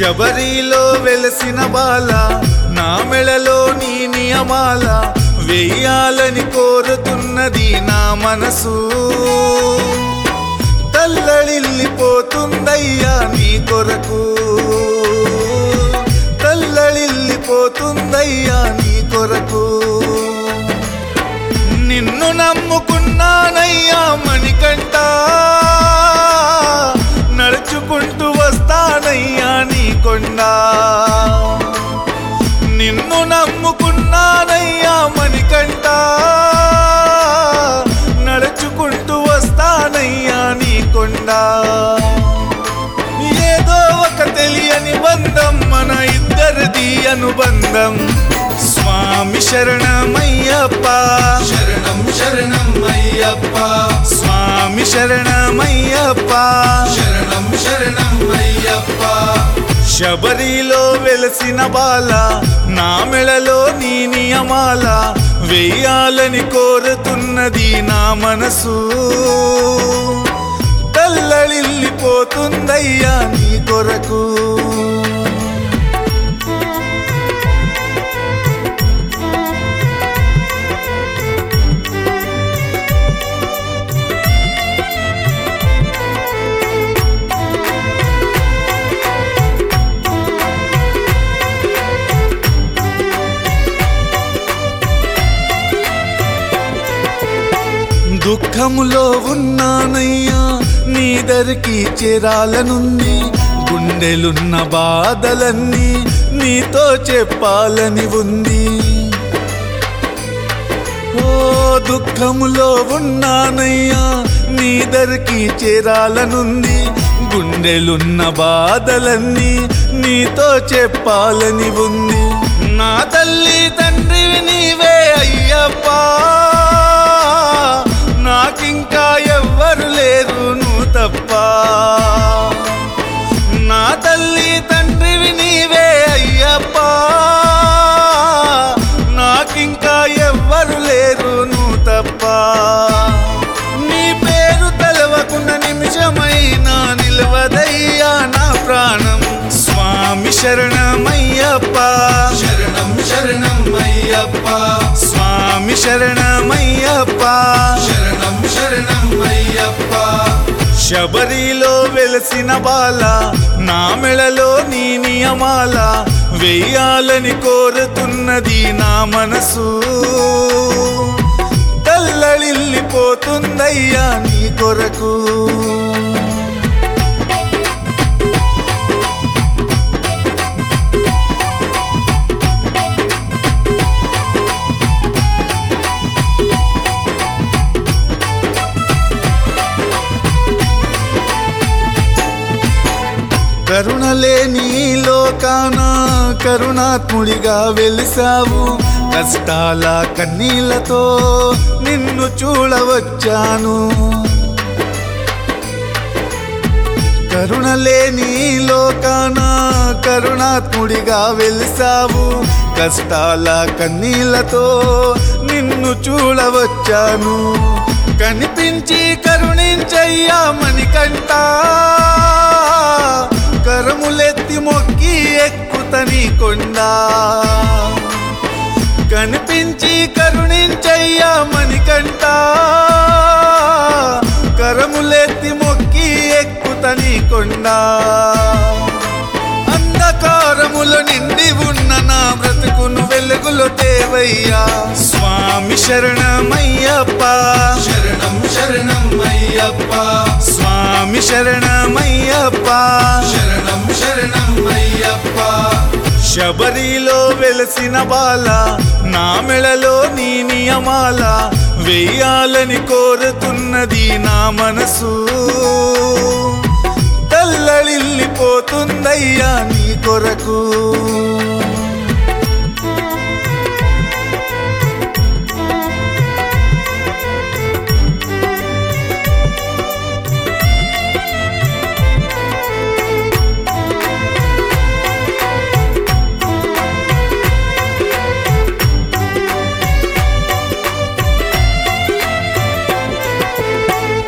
శబరిలో వెలసిన బాల నా మెడలో నీ నియమాల వెయ్యాలని కోరుతున్నది నా మనసు తల్లడిల్లిపోతుందయ్యా నీ కొరకు తల్లడిల్లిపోతుందయ్యా నీ కొరకు నిన్ను నమ్ముకున్నానయ్యా మణికంఠ నడుచుకుంటూ వస్తానయ్యా నీ కొండ నిన్ను నమ్ముకున్నానయ్యా మణికంఠ నడుచుకుంటూ వస్తానయ్యా నీ కొండ ఏదో ఒక తెలియని బంధం మన ఇద్దరిది అనుబంధం స్వామి శరణమయ్యప్ప శరణం శరణం అయ్యప్ప స్వామి శరణమయ్యప్ప శరణం శరణం అయ్యప్ప శబరిలో వెలసిన బాల నా మెడలో నీ నియమాల వెయ్యాలని కోరుతున్నది నా మనసు తల్లడిల్లిపోతుందయ్యా నీ కొరకు దుఃఖములో ఉన్నానయ్యా నీ దరికి చేరాలనుంది గుండెలున్న బాధలన్నీ నీతో చెప్పాలని ఉంది ఓ దుఃఖములో ఉన్నానయ్యా నీ దరికి చేరాలనుంది గుండెలున్న బాధలన్నీ నీతో చెప్పాలని ఉంది నా తల్లి తండ్రివి నీవే అయ్యప్ప నాకింకా ఎవ్వరు లేరు నువ్వు తప్ప నా తల్లి తండ్రివి నీవే అయ్యప్ప నాకింకా ఎవ్వరు లేరు నువ్వు తప్ప నీ పేరు తెలవకున్న నిమిషమైనా నిలవదయ్యా నా ప్రాణం స్వామి శరణమయ్యప్ప శరణం శరణం అయ్యప్ప స్వామి శరణమయ్యప్ప శరణం శరణం అయ్యప్ప శబరిలో వెలసిన బాల నా మెడలో నీ నియమాల వెయ్యాలని కోరుతున్నది నా మనసు తల్లడిల్లిపోతుందయ్యా నీ కొరకు కరుణలేని లోకాన కరుణాత్ముడిగా వెలిసావు కష్టాల కన్నీళ్లతో నిన్ను చూడవచ్చాను కరుణలేని లోకాన కరుణాత్ముడిగా వెలిసావు కష్టాల కన్నీళ్లతో నిన్ను చూడవచ్చాను కనిపించి కరుణించయ్యా మణికంఠ కరములెత్తి మొక్కి ఎక్కుతని కొండ కనిపించి కరుణించయ్యా మణికంఠ కరములెత్తి మొక్కి ఎక్కుతని కొండ అంధకారములో నిండి ఉన్న నా బ్రతుకును వెలుగులో తేవయ్యా స్వామి శరణమయ్యప్ప శరణం శరణం అయ్యప్ప స్వామి శరణమయ్యప్ప శరణం శరణం అయ్యప్ప శబరిలో వెలసిన బాల నా మెడలో నీ నియమాల వెయ్యాలని కోరుతున్నది నా మనసు తల్లడిల్లిపోతుందయ్యా నీ కొరకు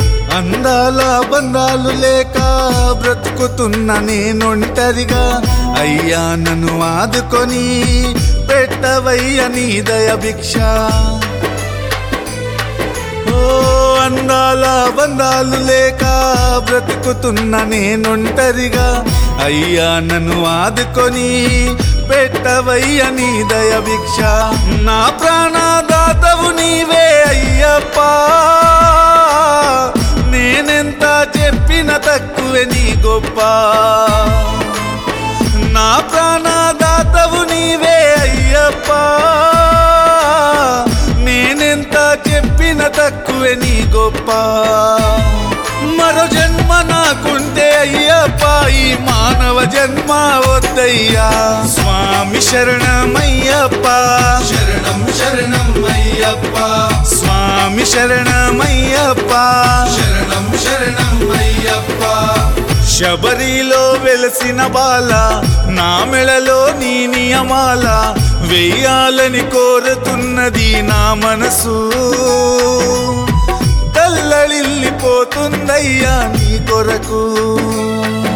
అందాల బంధాలు లేక బ్రతుకుతున్న నేనొంటరిగా అయ్యా నన్ను ఆదుకొని పెట్టవయ్య నీ దయ భిక్ష. ఓ అందాల బంధాలు లేక బ్రతుకుతున్న నేనొంటరిగా, అయ్యా నన్ను ఆదుకొని పెట్టవయ్య నీ దయ భిక్ష. నా ప్రాణదాతవు నీవే అయ్యప్ప, నేనెంత చెప్పిన తక్కువే నీ గొప్ప. నా ప్రాణదాతవు నీవే అయ్యప్ప, నేనెంత చెప్పిన తక్కువే నీ గొప్ప. మరో జన్మ నాకుంటే అయ్యప్ప, ఈ మానవ జన్మ వద్దయ్యా. స్వామి శరణమయ్యప్ప, శరణం శరణం అయ్యప్ప, స్వామి శరణమయ్యప్ప. శరణం శరణం అయ్యప్ప. శబరిలో వెలసిన బాల, నా మెడలో నీ నియమాల వెయ్యాలని కోరుతున్నది నా మనసు. తల్లడిల్లిపోతుందయ్యా నీ కొరకు.